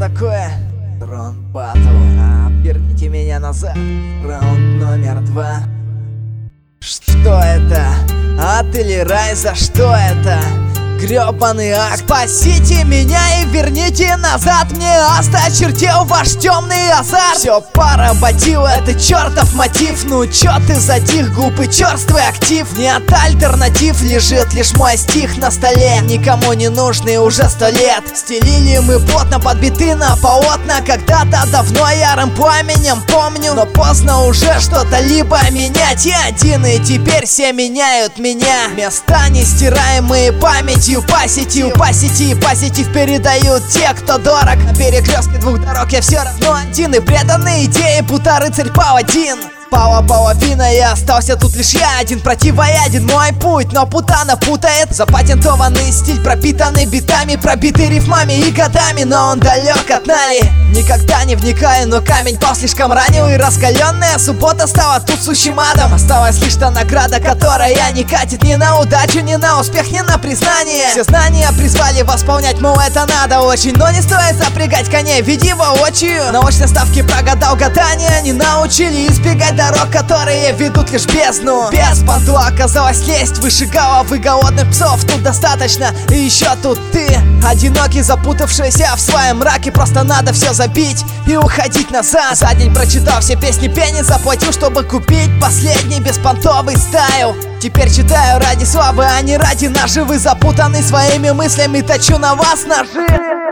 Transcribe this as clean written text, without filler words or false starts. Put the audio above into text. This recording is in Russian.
такое? Трон батл. Верните меня назад. Раунд номер 2. Что это? Ад или Райза? Что это? Грёбаный акт. Спасите меня и верните назад. Мне осточертел ваш темный азарт. Все поработило, это чертов мотив. Ну чё ты затих, глупый черствый актив? Нет альтернатив, лежит лишь мой стих на столе. Никому не нужный уже 100 лет. Стелили мы плотно, подбиты на полотна. Когда-то давно ярым пламенем помню, но поздно уже что-то либо менять. Я один, и теперь все меняют меня. Места нестираемые памятью. По сети передают те, кто дорог. На перекрестке двух дорог я все равно один. И преданные идеи, будто рыцарь паладин. Пала половина, и остался тут лишь я один. Противояден мой путь, но путана путает. Запатентованный стиль, пропитанный битами, пробитый рифмами и годами, но он далек от нали. Никогда не вникаю, но камень пал слишком ранил. И раскаленная суббота стала тут сущим адом. Осталась лишь та награда, которая не катит ни на удачу, ни на успех, ни на признание. Все знания призвали восполнять, мол, это надо очень. Но не стоит запрягать коней, веди воочию. На очной ставке прогадал гадания, не научили избегать дорог, которые ведут лишь в бездну. Без понту оказалось лезть выше головы голодных псов. Тут достаточно, и еще тут ты, одинокий, запутавшийся в своем мраке. Просто надо все забить и уходить назад. За день прочитал все песни пени, заплатил, чтобы купить последний беспонтовый стайл. Теперь читаю ради славы, а не ради наживы. Запутанный своими мыслями, точу на вас ножи.